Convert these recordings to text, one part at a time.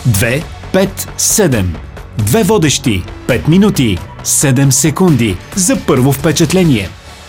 2, 5, 7. Две водещи, 5 минути, 7 секунди за първо впечатление.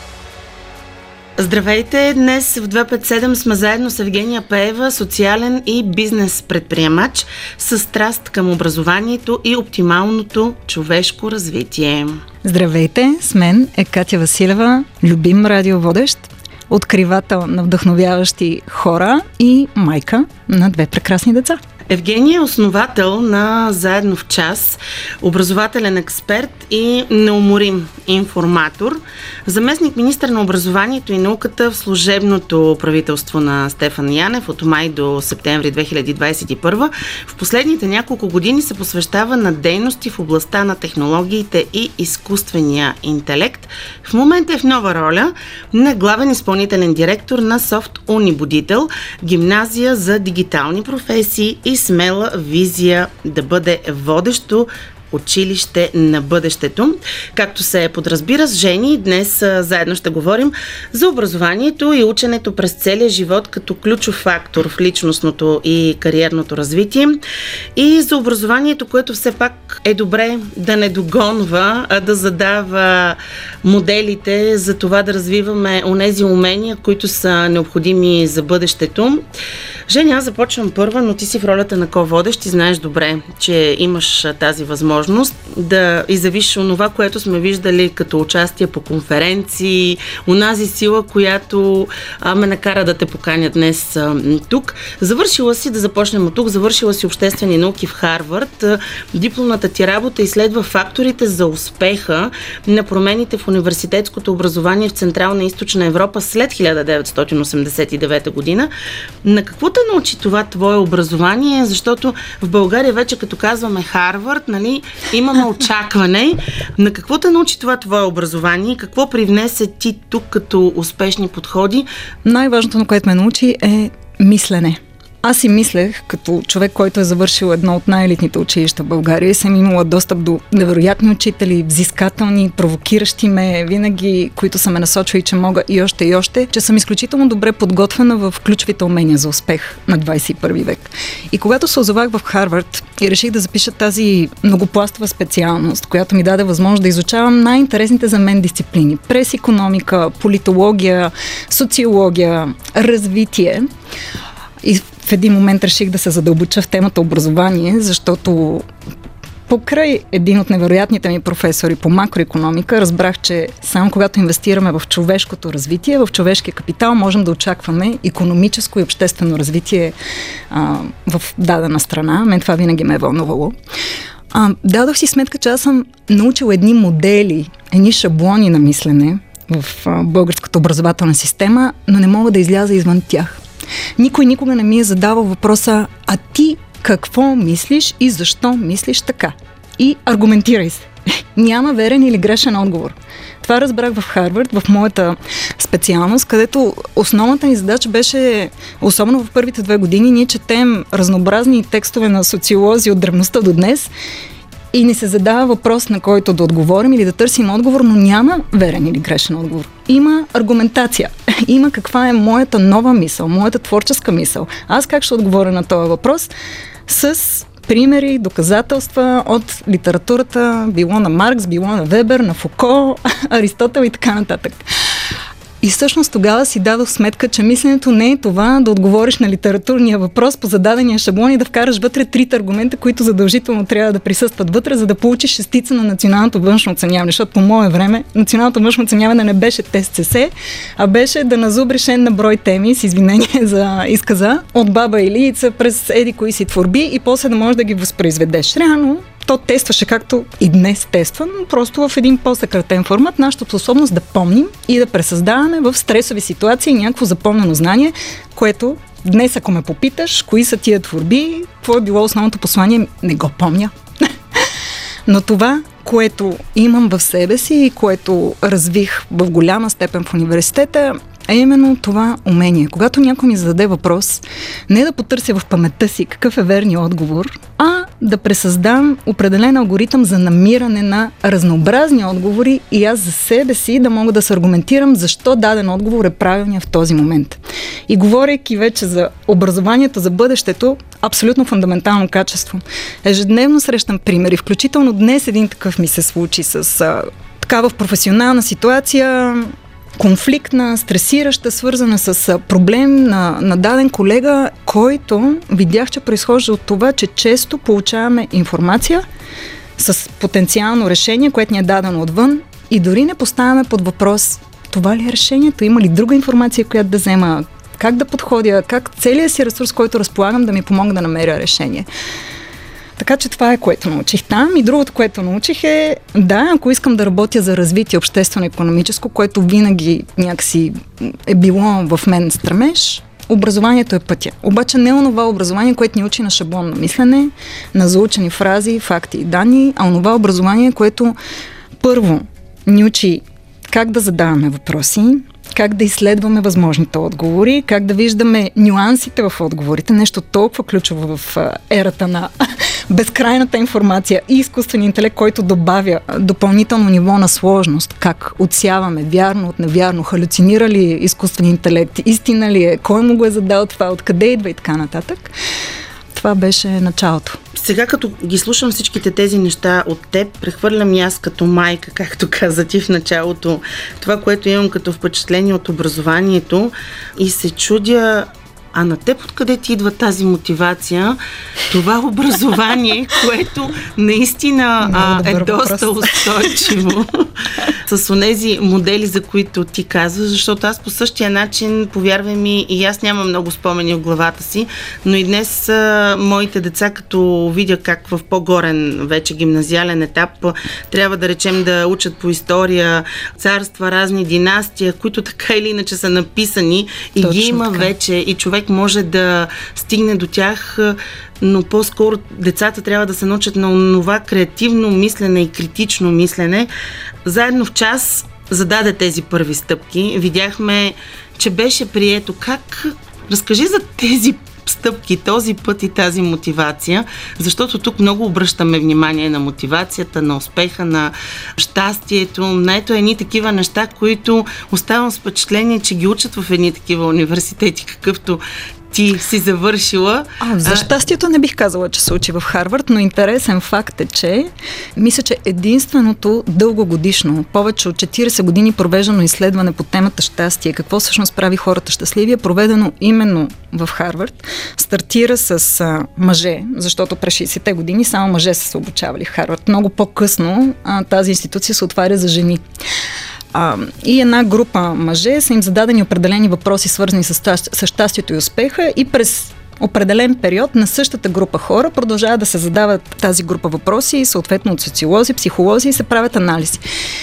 Здравейте! Днес в 257 сме заедно с Евгения Пеева, социален и бизнес предприемач с страст към образованието и оптималното човешко развитие. Здравейте! С мен е Катя Василева, любим радиоводещ, откривател на вдъхновяващи хора и майка на 2 прекрасни деца. Евгения е основател на Заедно в час, образователен експерт и неуморим информатор, заместник министър на образованието и науката в служебното правителство на Стефан Янев от май до септември 2021. В последните няколко години се посвещава на дейности в областта на технологиите и изкуствения интелект. В момента е в нова роля на главен изпълнителен директор на Софт Унибудител, гимназия за дигитални професии и смела визия да бъде водещо училище на бъдещето. Както се подразбира с Жени, днес заедно ще говорим за образованието и ученето през целия живот като ключов фактор в личностното и кариерното развитие и за образованието, което все пак е добре да не догонва, а да задава моделите за това да развиваме онези умения, които са необходими за бъдещето. Жени, аз започвам първа, но ти си в ролята на ко-водещ и знаеш добре, че имаш тази възможност да изявиш онова, което сме виждали като участие по конференции, онази сила, която ме накара да те поканя днес тук. Завършила си, да започнем от тук, завършила си обществени науки в Харвард. Дипломната ти работа изследва факторите за успеха на промените в университетското образование в Централна и Източна Европа след 1989 година. На какво те научи това твое образование? Защото в България вече като казваме Харвард, нали, имаме очакване. На какво те научи това твое образование? Какво привнесе ти тук като успешни подходи? Най-важното, на което ме научи, е мислене. Аз си мислех, като човек, който е завършил едно от най-елитните училища в България и съм имала достъп до невероятни учители, взискателни, провокиращи ме, винаги, които са ме насочили, че мога и още, че съм изключително добре подготвена в ключовите умения за успех на 21 век. И когато се озовах в Харвард и реших да запиша тази многопластова специалност, която ми даде възможност да изучавам най-интересните за мен дисциплини. През икономика, политология, социология, развитие. И в един момент реших да се задълбоча в темата образование, защото покрай един от невероятните ми професори по макроекономика разбрах, че само когато инвестираме в човешкото развитие, в човешкия капитал, можем да очакваме икономическо и обществено развитие в дадена страна. Мен това винаги ме е вълнувало. Дадох си сметка, че аз съм научила едни модели, едни шаблони на мислене в българската образователна система, но не мога да изляза извън тях. Никой никога не ми е задавал въпроса: а ти какво мислиш и защо мислиш така? И аргументирай се. Няма верен или грешен отговор. Това разбрах в Харвард, в моята специалност, където основната ни задача беше, особено в първите 2 години, ние четем разнообразни текстове на социолози от древността до днес и ни се задава въпрос, на който да отговорим или да търсим отговор, но няма верен или грешен отговор. Има аргументация. Има каква е моята нова мисъл, моята творческа мисъл. Аз как ще отговоря на този въпрос? С примери, доказателства от литературата, било на Маркс, било на Вебер, на Фуко, Аристотел и така нататък. И всъщност тогава си дадох сметка, че мисленето не е това да отговориш на литературния въпрос по зададения шаблон и да вкараш вътре 3 аргумента, които задължително трябва да присъстват вътре, за да получиш 6 на националното външно оценяване. Защото по мое време националното външно оценяване не беше тест СС, а беше да назубриш на брой теми, с извинение за изказа, от баба Илица през еди кои си творби и после да можеш да ги възпроизведеш. Реално то тестваше както и днес тества, но просто в един по-съкратен формат нашата способност да помним и да пресъздаваме в стресови ситуации някакво запомнено знание, което днес, ако ме попиташ, кои са тия творби, какво е било основното послание, не го помня. Но това, което имам в себе си и което развих в голяма степен в университета, е именно това умение. Когато някой ми зададе въпрос, не да потърся в паметта си какъв е верният отговор, а да пресъздам определен алгоритъм за намиране на разнообразни отговори и аз за себе си да мога да се аргументирам защо даден отговор е правилният в този момент. И говорейки вече за образованието за бъдещето, абсолютно фундаментално качество. Ежедневно срещам примери, включително днес един такъв ми се случи с такава в професионална ситуация, конфликтна, стресираща, свързана с проблем на даден колега, който видях, че произхожда от това, че често получаваме информация с потенциално решение, което ни е дадено отвън и дори не поставяме под въпрос това ли е решението, има ли друга информация, която да взема, как да подходя, как целият си ресурс, който разполагам, да ми помогне да намеря решение. Така че това е, което научих там. И другото, което научих е, да, ако искам да работя за развитие обществено-икономическо, което винаги някакси е било в мен стремеж, образованието е пътя. Обаче не онова образование, което ни учи на шаблонно мислене, на заучени фрази, факти и данни, а онова образование, което първо ни учи как да задаваме въпроси, как да изследваме възможните отговори, как да виждаме нюансите в отговорите, нещо толкова ключово в ерата на безкрайната информация и изкуствен интелект, който добавя допълнително ниво на сложност, как отсяваме вярно от невярно, халюцинира ли изкуствен интелект, истина ли е, кой му го е задал това, откъде идва и така нататък. Това беше началото. Сега като ги слушам всичките тези неща от теб, прехвърлям и аз като майка, както каза ти в началото, това, което имам като впечатление от образованието и се чудя, а на теб откъде ти идва тази мотивация, това образование, което наистина е доста устойчиво с онези модели, за които ти казваш, защото аз по същия начин, повярвай ми, и аз нямам много спомени в главата си, но и днес моите деца, като видя как в по-горен вече гимназиален етап трябва да речем да учат по история, царства, разни династии, които така или иначе са написани и точно ги има така вече и човек може да стигне до тях, но по-скоро децата трябва да се научат на това креативно мислене и критично мислене. Заедно в час зададе тези първи стъпки. Видяхме, че беше прието. Как? Разкажи за тези стъпки, този път и тази мотивация, защото тук много обръщаме внимание на мотивацията, на успеха, на щастието, на ето едни такива неща, които оставам с впечатление, че ги учат в едни такива университети, какъвто ти си завършила. За щастието не бих казала, че се учи в Харвард, но интересен факт е, че мисля, че единственото дългогодишно, повече от 40 години провеждано изследване по темата щастие, какво всъщност прави хората щастливи, е проведено именно в Харвард. Стартира с мъже, защото през 60-те години само мъже са се обучавали в Харвард. Много по-късно тази институция се отваря за жени. И една група мъже са им зададени определени въпроси, свързани с щастието и успеха, и през определен период на същата група хора продължават да се задават тази група въпроси и съответно от социолози, психолози и се правят анализи.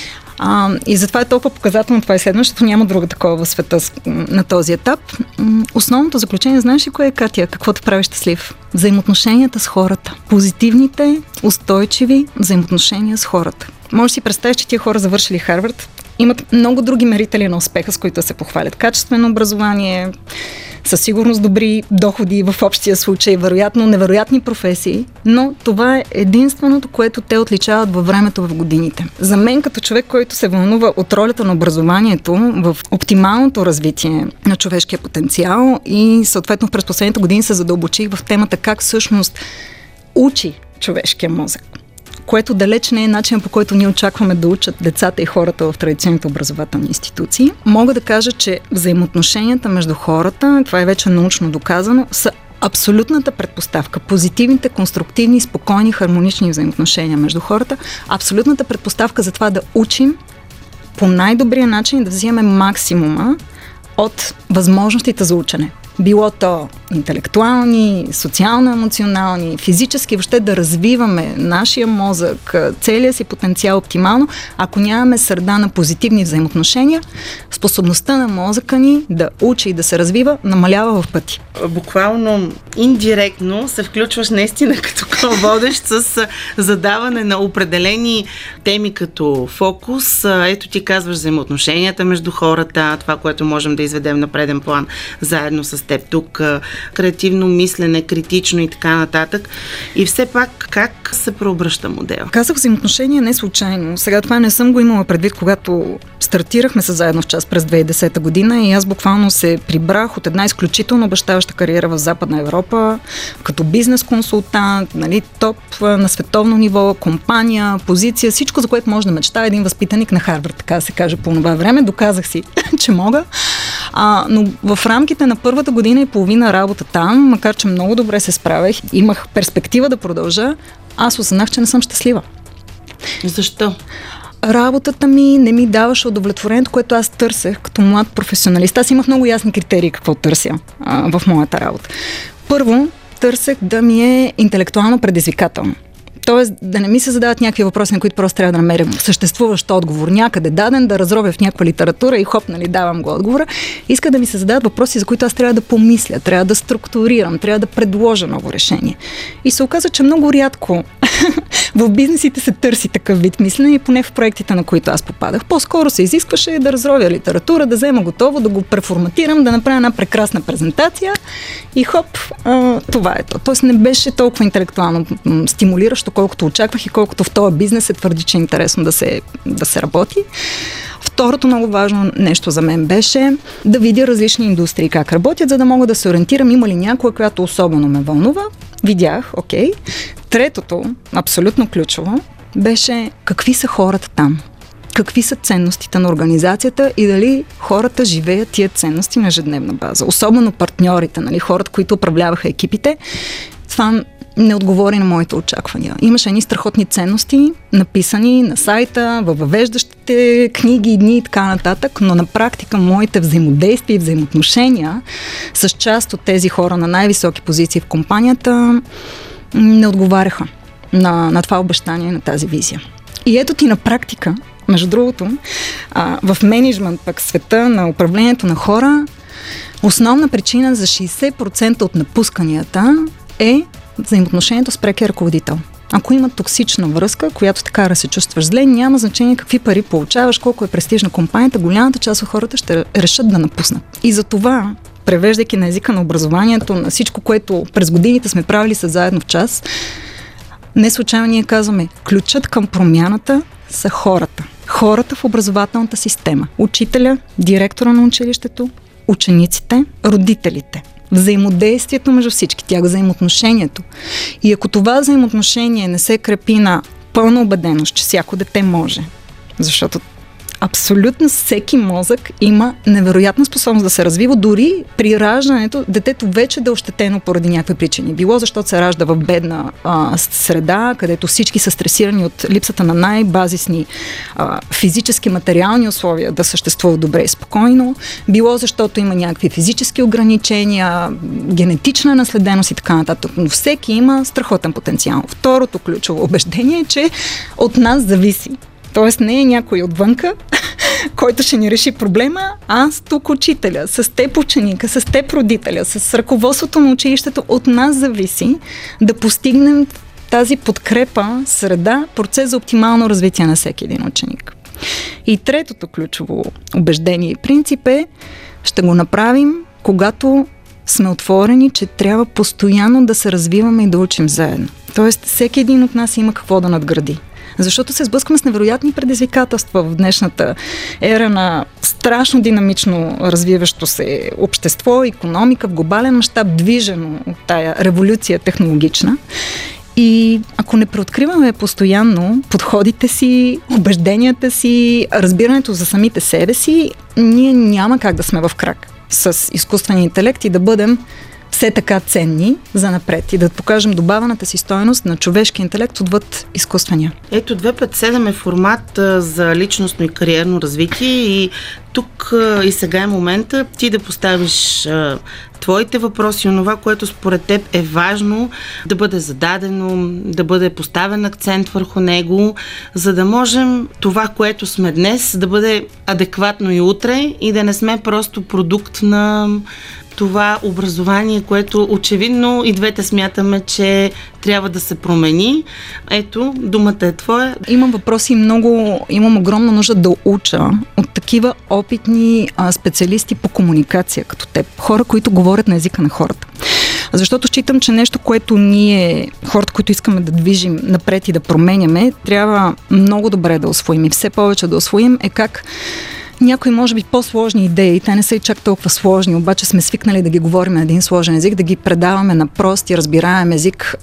И затова е толкова показателно това изследване, защото няма друга такова в света на този етап. Основното заключение, знаеш ли кое е, Катя? Какво те прави щастлив? Взаимоотношенията с хората. Позитивните, устойчиви взаимоотношения с хората. Може да си представиш, че тия хора завършили Харвард, имат много други мерители на успеха, с които се похвалят. Качествено образование, със сигурност добри доходи в общия случай, вероятно невероятни професии, но това е единственото, което те отличават във времето, в годините. За мен, като човек, който се вълнува от ролята на образованието в оптималното развитие на човешкия потенциал и съответно през последните години се задълбочих в темата как всъщност учи човешкия мозък, което далеч не е начин, по който ние очакваме да учат децата и хората в традиционните образователни институции. Мога да кажа, че взаимоотношенията между хората, това е вече научно доказано, са абсолютната предпоставка. Позитивните, конструктивни, спокойни, хармонични взаимоотношения между хората, абсолютната предпоставка за това да учим по най-добрия начин да вземем максимума от възможностите за учене. Било то интелектуални, социално-емоционални, физически, въобще да развиваме нашия мозък, целия си потенциал оптимално. Ако нямаме среда на позитивни взаимоотношения, способността на мозъка ни да учи и да се развива намалява в пъти. Буквално индиректно се включваш наистина като водещ с задаване на определени теми като фокус. Ето ти казваш взаимоотношенията между хората, това, което можем да изведем на преден план заедно с теб тук, креативно мислене, критично и така нататък. И все пак, как се преобръща модел? Казах взаимоотношения не случайно. Сега това не съм го имала предвид, когато стартирахме се заедно в час през 2010 година и аз буквално се прибрах от една изключително обещаваща кариера в Западна Европа, като бизнес консултант, нали, топ на световно ниво, компания, позиция, всичко, за което може да мечтае един възпитаник на Харвард, така да се каже по това време. Доказах си, че мога. Но в рамките на първата година и половина работа там, макар че много добре се справях, имах перспектива да продължа, аз осъзнах, че не съм щастлива. Защо? Работата ми не ми даваше удовлетворението, което аз търсех като млад професионалист. Аз имах много ясни критерии какво търся в моята работа. Първо, търсех да ми е интелектуално предизвикателно. Тоест да не ми се задават някакви въпроси, на които просто трябва да намеря съществуващ отговор някъде даден, да разровя в някаква литература и хоп, нали, давам го отговора. Иска да ми се задават въпроси, за които аз трябва да помисля, трябва да структурирам, трябва да предложа ново решение. И се оказа, че много рядко в бизнесите се търси такъв вид мислене и поне в проектите, на които аз попадах. По-скоро се изискваше да разровя литература, да взема готово, да го преформатирам, да направя една прекрасна презентация и хоп, това е то. Тоест не беше толкова интелектуално стимулиращо, колкото очаквах и колкото в този бизнес се твърди, че е интересно да се работи. Второто много важно нещо за мен беше да видя различни индустрии как работят, за да мога да се ориентирам има ли някоя, която особено ме вълнува. Видях, окей. Третото, абсолютно ключово, беше какви са хората там. Какви са ценностите на организацията и дали хората живеят тия ценности на ежедневна база. Особено партньорите, нали, хората, които управляваха екипите. Това не отговори на моите очаквания. Имаше едни страхотни ценности, написани на сайта, във въвеждащите книги, дни и така нататък, но на практика моите взаимодействия и взаимоотношения с част от тези хора на най-високи позиции в компанията не отговаряха на това обещание, на тази визия. И ето ти на практика, между другото, в мениджмънт, пък света на управлението на хора, основна причина за 60% от напусканията е взаимоотношението с прекия ръководител. Ако има токсична връзка, която така да се чувстваш зле, няма значение какви пари получаваш, колко е престижна компанията, голямата част от хората ще решат да напуснат. И за това, превеждайки на езика на образованието, на всичко, което през годините сме правили с заедно в час, не случайно ние казваме, ключът към промяната са хората. Хората в образователната система. Учителя, директора на училището, учениците, родителите. Взаимодействието между всички тях, взаимоотношението. И ако това взаимоотношение не се крепи на пълна убеденост, че всяко дете може, защото абсолютно всеки мозък има невероятна способност да се развива, дори при раждането детето вече да е ощетено поради някакви причини. Било защото се ражда в бедна среда, където всички са стресирани от липсата на най-базисни физически, материални условия да съществуват добре и спокойно. Било защото има някакви физически ограничения, генетична наследеност и така нататък. Но всеки има страхотен потенциал. Второто ключово убеждение е, че от нас зависи. Тоест не е някой отвънка, който ще ни реши проблема, аз тук учителя, с теб ученика, с теб родителя, с ръководството на училището, от нас зависи да постигнем тази подкрепа, среда, процес за оптимално развитие на всеки един ученик. И третото ключово убеждение и принцип е, ще го направим, когато сме отворени, че трябва постоянно да се развиваме и да учим заедно. Тоест всеки един от нас има какво да надгради. Защото се сблъскваме с невероятни предизвикателства в днешната ера на страшно динамично развиващо се общество, икономика в глобален мащаб, движено от тая революция технологична. И ако не преоткриваме постоянно подходите си, убежденията си, разбирането за самите себе си, ние няма как да сме в крак с изкуствения интелект и да бъдем все така ценни за напред и да покажем добавената си стойност на човешки интелект отвъд изкуствения. Ето 257 е формат за личностно и кариерно развитие и тук и сега е момента ти да поставиш твоите въпроси, онова, което според теб е важно да бъде зададено, да бъде поставен акцент върху него, за да можем това, което сме днес, да бъде адекватно и утре и да не сме просто продукт на това образование, което очевидно и двете смятаме, че трябва да се промени. Ето, думата е твоя. Имам въпроси много, имам огромна нужда да уча от такива опитни специалисти по комуникация като теб. Хора, които говорят на езика на хората. Защото считам, че нещо, което ние, хората, които искаме да движим напред и да променяме, трябва много добре да усвоим и все повече да усвоим е как някои, може би, по-сложни идеи, те не са и чак толкова сложни, обаче сме свикнали да ги говорим на един сложен език, да ги предаваме на прост и разбираем език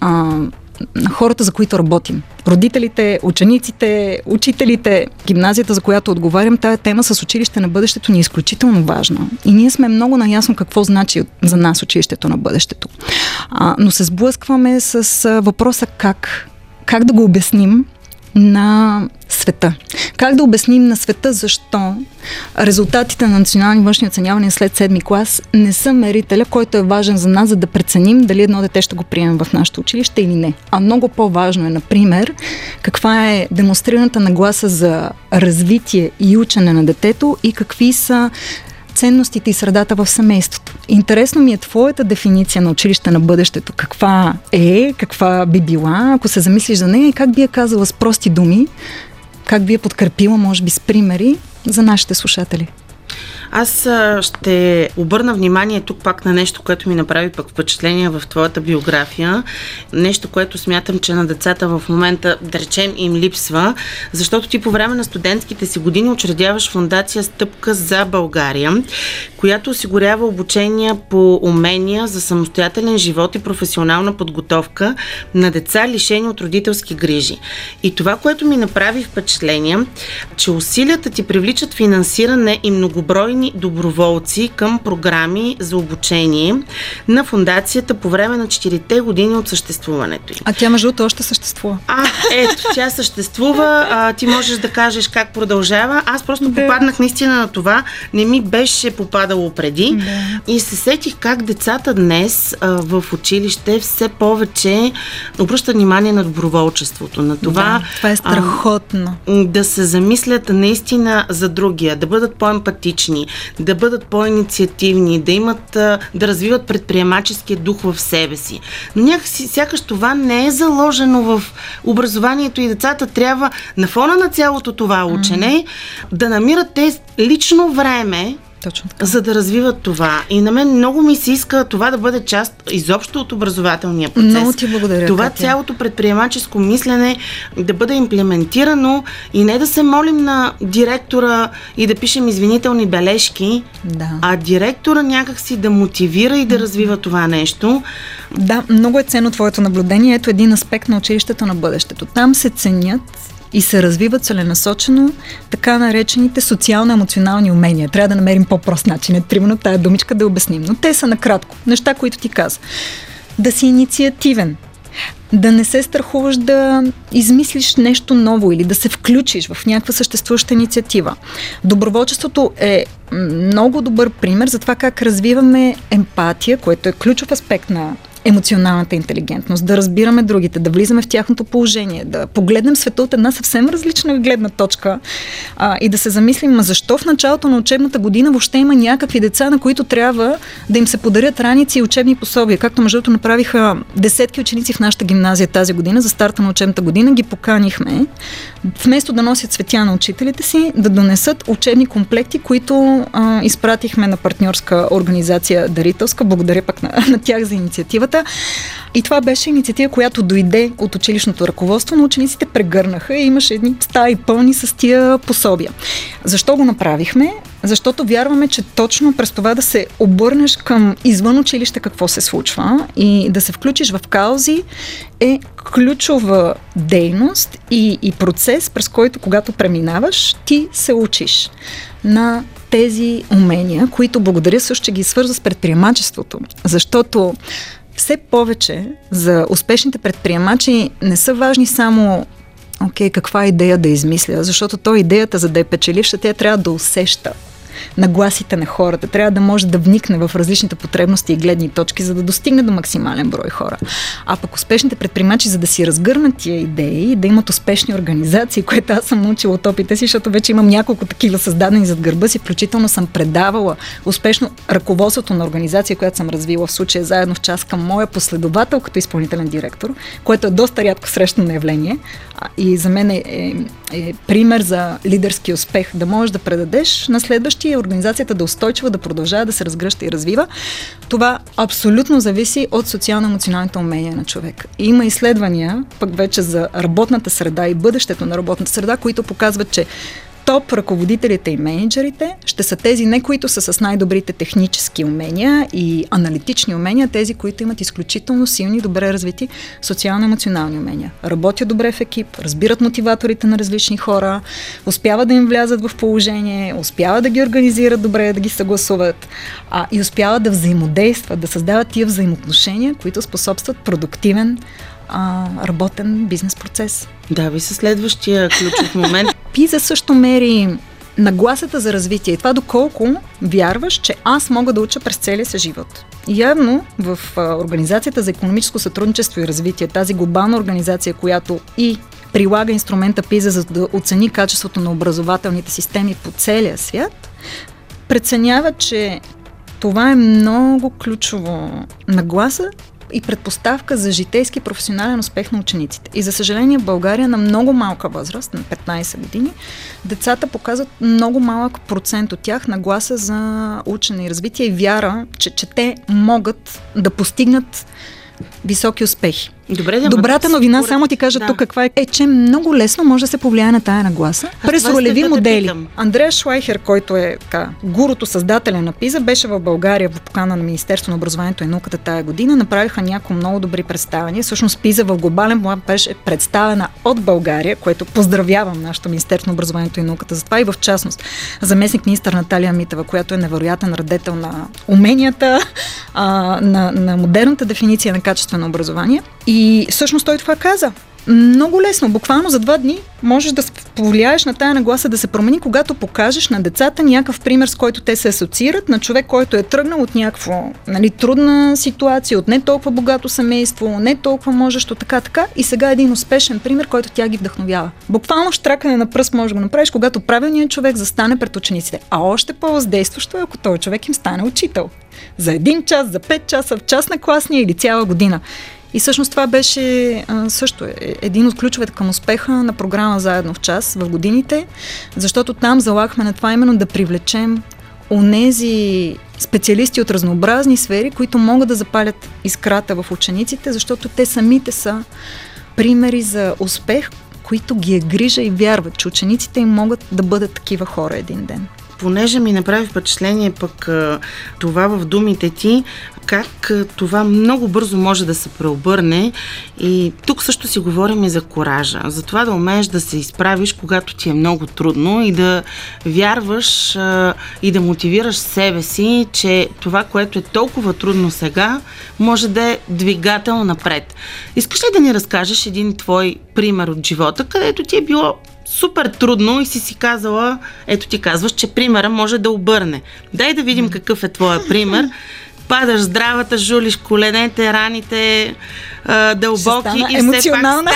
на хората, за които работим. Родителите, учениците, учителите, гимназията, за която отговарям, тая тема с училище на бъдещето ни е изключително важна. И ние сме много наясно какво значи за нас училището на бъдещето. Но се сблъскваме с въпроса как да го обясним на света. Как да обясним на света защо резултатите на национални външни оценявания след 7-ми клас не са мерителя, който е важен за нас, за да преценим дали едно дете ще го приемем в нашето училище или не. А много по-важно е, например, каква е демонстрираната нагласа за развитие и учене на детето и какви са ценностите и средата в семейството. Интересно ми е твоята дефиниция на училище на бъдещето. Каква е, каква би била, ако се замислиш за нея и как би я казала с прости думи, как би я подкрепила, може би с примери за нашите слушатели. Аз ще обърна внимание тук пак на нещо, което ми направи пък впечатление в твоята биография. Нещо, което смятам, че на децата в момента, да речем, им липсва, защото ти по време на студентските си години учредяваш фондация Стъпка за България, която осигурява обучения по умения за самостоятелен живот и професионална подготовка на деца, лишени от родителски грижи. И това, което ми направи впечатление, че усилията ти привличат финансиране и многобройни доброволци към програми за обучение на фондацията по време на 4-те години от съществуването ѝ. А тя между другото още съществува. Ето, тя съществува. Ти можеш да кажеш как продължава. Аз просто попаднах наистина на това. Не ми беше попадало преди. И се сетих как децата днес в училище все повече обръщат внимание на доброволчеството. На това, това е страхотно. Да се замислят наистина за другия, да бъдат по-емпатични, да бъдат по-инициативни, да имат, да развиват предприемаческия дух в себе си. Но някакси сякаш това не е заложено в образованието и децата трябва на фона на цялото това учене да намират те лично време, за да развиват това. И на мен много ми се иска това да бъде част изобщо от образователния процес. Много ти благодаря, това Катя. Цялото предприемаческо мислене да бъде имплементирано и не да се молим на директора и да пишем извинителни бележки, а директора някакси да мотивира и да развива това нещо. Да, много е ценно твоето наблюдение. Ето един аспект на училището на бъдещето. Там се ценят и се развиват целенасочено така наречените социално-емоционални умения. Трябва да намерим по-прост начин. Примерно тая думичка да обясним. Но те са накратко. Неща, които ти каза. Да си инициативен. Да не се страхуваш да измислиш нещо ново или да се включиш в някаква съществуваща инициатива. Доброволчеството е много добър пример за това как развиваме емпатия, което е ключов аспект на емоционалната интелигентност, да разбираме другите, да влизаме в тяхното положение, да погледнем света от една съвсем различна гледна точка и да се замислим, защо в началото на учебната година въобще има някакви деца, на които трябва да им се подарят раници и учебни пособия, както между другото направиха десетки ученици в нашата гимназия тази година, за старта на учебната година ги поканихме, вместо да носят цветя на учителите си, да донесат учебни комплекти, които изпратихме на партньорска организация Дарителска. Благодаря пък на тях за инициативата. И това беше инициатива, която дойде от училищното ръководство, но учениците прегърнаха и имаше едни стаи пълни с тия пособия. Защо го направихме? Защото вярваме, че точно през това да се обърнеш към извън училище какво се случва и да се включиш в каузи е ключова дейност и процес, през който когато преминаваш, ти се учиш на тези умения, които благодаря също, че ги свързва с предприемачеството. Защото все повече за успешните предприемачи не са важни само каква идея да измисля, защото то идеята, за да е печеливша, тя трябва да усеща. нагласите на хората, трябва да може да вникне в различните потребности и гледни точки, за да достигне до максимален брой хора. А пък успешните предприемачи, за да си разгърнат тия идеи, да имат успешни организации, което аз съм научила от опита си, защото вече имам няколко такива създадени зад гърба си, включително съм предавала успешно ръководството на организация, която съм развила в случая заедно в час към моя последовател като изпълнителен директор, което е доста рядко срещано явление и за мен е пример за лидерски успех. Да можеш да предадеш на следващия, организацията да устойчива, да продължава да се разгръща и развива. Това абсолютно зависи от социално-емоционалните умения на човек. Има изследвания, пък вече за работната среда и бъдещето на работната среда, които показват, че топ ръководителите и менеджерите ще са тези не, които са с най-добрите технически умения и аналитични умения, тези, които имат изключително силни, добре развити социално-емоционални умения. Работят добре в екип, разбират мотиваторите на различни хора, успяват да им влязат в положение, успяват да ги организират добре, да ги съгласуват и успяват да взаимодействат, да създават тия взаимоотношения, които способстват продуктивен работен бизнес процес. Да, ви са следващия ключов момент. PISA също мери нагласата за развитие и това доколко вярваш, че аз мога да уча през целия си живот. Явно в Организацията за икономическо сътрудничество и развитие, тази глобална организация, която и прилага инструмента PISA, за да оцени качеството на образователните системи по целия свят, преценява, че това е много ключово нагласа и предпоставка за житейски професионален успех на учениците. И за съжаление в България на много малка възраст, на 15 години, децата показват много малък процент от тях нагласа за учене и развитие и вяра, че те могат да постигнат високи успехи. Добрата новина, само ти кажа тук каква е, че много лесно може да се повлияе на тая нагласа през ролеви модели. Андреас Шлайхер, който е гурото, създателя на PISA, беше в България в покана на Министерство на образованието и науката тая година. Направиха някои много добри представяния. Всъщност PISA в глобален план беше представена от България, което поздравявам нашето Министерство на образованието и науката за това и в частност заместник министър Наталия Митева, която е невероятен радетел на уменията, на модерната дефиниция на качествено образование. И всъщност той това каза. Много лесно, буквално за 2 дни можеш да повлияеш на тая нагласа да се промени, когато покажеш на децата някакъв пример, с който те се асоциират, на човек, който е тръгнал от някаква трудна ситуация, от не толкова богато семейство, не толкова можещо, така, и сега един успешен пример, който тя ги вдъхновява. Буквално щракане на пръст можеш да го направиш, когато правилният човек застане пред учениците. А още по-въздействащо е, ако този човек им стане учител. За 1 час, за 5 часа, в час на класния или цяла година. И всъщност това беше също един от ключовете към успеха на програма Заедно в час в годините, защото там залагахме на това именно да привлечем онези специалисти от разнообразни сфери, които могат да запалят искрата в учениците, защото те самите са примери за успех, които ги е грижа и вярват, че учениците им могат да бъдат такива хора един ден. Понеже ми направи впечатление пък това в думите ти, как това много бързо може да се преобърне и тук също си говорим и за коража, за това да умееш да се изправиш, когато ти е много трудно и да вярваш и да мотивираш себе си, че това, което е толкова трудно сега, може да е двигател напред. Искаш ли да ни разкажеш един твой пример от живота, където ти е било супер трудно и си казала, ето ти казваш, че примера може да обърне. Дай да видим какъв е твоя пример. Падаш здравата, жулиш коленете, раните, дълбоки и емоционална.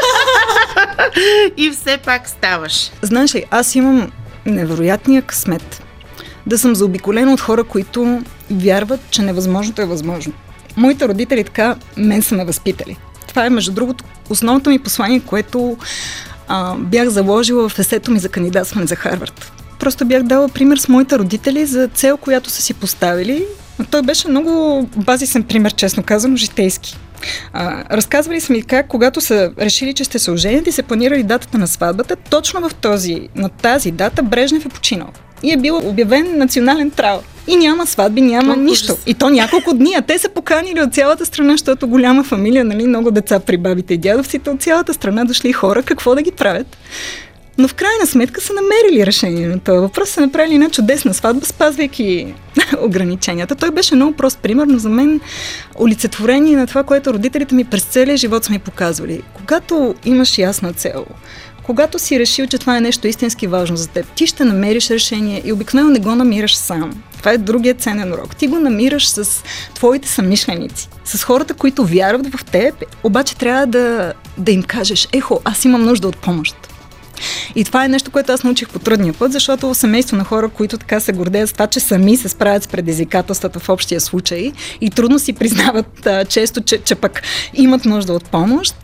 И все пак ставаш. Знаеш ли, аз имам невероятния късмет да съм заобиколена от хора, които вярват, че невъзможното е възможно. Моите родители така мен са ме възпитали. Това е, между другото, основното ми послание, което бях заложила в есето ми за кандидатстване за Харвард. Просто бях дала пример с моите родители за цел, която са си поставили. Той беше много базисен пример, честно казано, житейски. Разказвали са ми как, когато са решили, че сте се оженят и се планирали датата на сватбата, точно на тази дата Брежнев е починал. И е бил обявен национален траур. И няма сватби, няма нищо. И то няколко дни, а те са поканили от цялата страна, защото голяма фамилия, много деца при бабите и дядовците, от цялата страна дошли хора, какво да ги правят. Но в крайна сметка са намерили решение на този въпрос, са направили една чудесна сватба, спазвайки ограниченията. Той беше много прост пример, но за мен олицетворение на това, което родителите ми през целия живот са ми показвали. Когато имаш ясна цел, Когато си решил, че това е нещо истински важно за теб, ти ще намериш решение и обикновено не го намираш сам. Това е другия ценен урок. Ти го намираш с твоите съмишленици, с хората, които вярват в теб, обаче трябва да им кажеш: ехо, аз имам нужда от помощ. И това е нещо, което аз научих по трудния път, защото в семейство на хора, които така се гордеят с това, че сами се справят с предизвикателствата в общия случай и трудно си признават често, че пък имат нужда от помощ.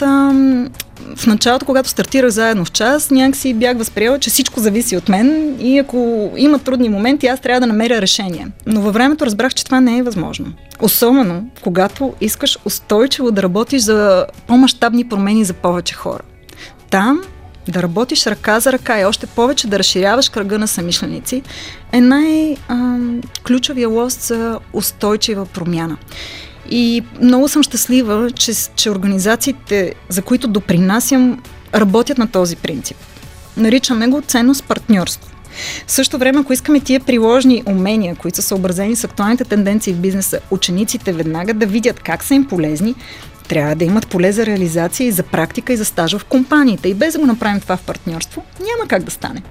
В началото, когато стартирах заедно в час, някакси бях възприела, че всичко зависи от мен и ако има трудни моменти, аз трябва да намеря решение. Но във времето разбрах, че това не е възможно. Особено, когато искаш устойчиво да работиш за по-мащабни промени за повече хора. Там да работиш ръка за ръка и още повече да разширяваш кръга на съмишленици е най-ключовия лост за устойчива промяна. И много съм щастлива, че организациите, за които допринасям, работят на този принцип. Наричаме го ценност партньорство. В същото време, ако искаме тия приложни умения, които са съобразени с актуалните тенденции в бизнеса, учениците веднага да видят как са им полезни, трябва да имат поле за реализация и за практика и за стажа в компаниите. И без да го направим това в партньорство, няма как да стане.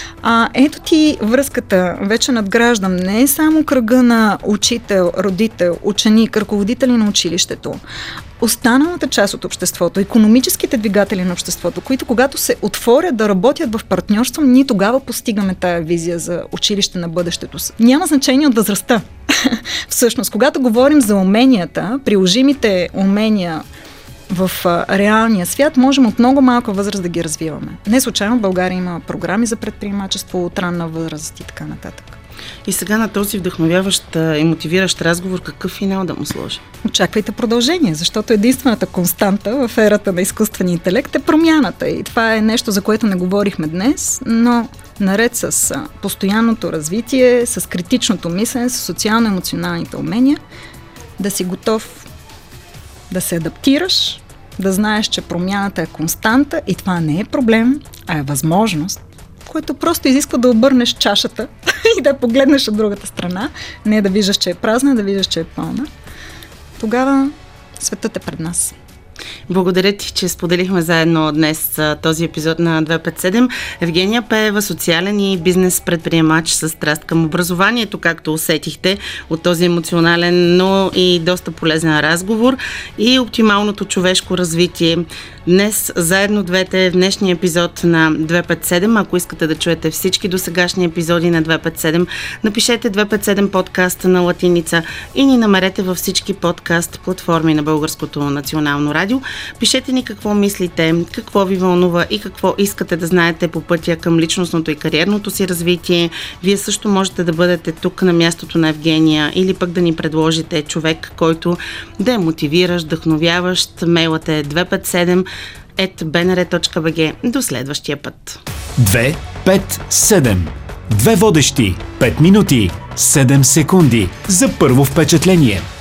Ето ти връзката, вече надграждам, не е само кръга на учител, родител, ученик, ръководители на училището. Останалата част от обществото, икономическите двигатели на обществото, които когато се отворят да работят в партньорство, ние тогава постигаме тая визия за училище на бъдещето. Няма значение от възрастта. Всъщност, когато говорим за уменията, приложимите умения в реалния свят, можем от много малка възраст да ги развиваме. Не случайно в България има програми за предприемачество от ранна възраст и така нататък. И сега на този вдъхновяващ и мотивиращ разговор, какъв финал да му сложи? Очаквайте продължение, защото единствената константа в ерата на изкуствения интелект е промяната. И това е нещо, за което не говорихме днес, но наред с постоянното развитие, с критичното мислене, с социално-емоционалните умения, да си готов да се адаптираш, да знаеш, че промяната е константа и това не е проблем, а е възможност, което просто изисква да обърнеш чашата и да погледнеш от другата страна, не да виждаш, че е празна, да виждаш, че е пълна. Тогава светът е пред нас. Благодаря ти, че споделихме заедно днес този епизод на 257. Евгения Пеева, социален и бизнес предприемач с страст към образованието, както усетихте от този емоционален, но и доста полезен разговор, и оптималното човешко развитие. Днес заедно двете в днешния епизод на 257. Ако искате да чуете всички досегашни епизоди на 257, напишете 257 подкаст на латиница и ни намерете във всички подкаст платформи на Българското национално радио. Пишете ни какво мислите, какво ви вълнува и какво искате да знаете по пътя към личностното и кариерното си развитие. Вие също можете да бъдете тук на мястото на Евгения или пък да ни предложите човек, който да е мотивиращ, вдъхновяващ. Мейлът е 257@bnr.bg. До следващия път. 257. Две водещи. 5 минути. 7 секунди. За първо впечатление.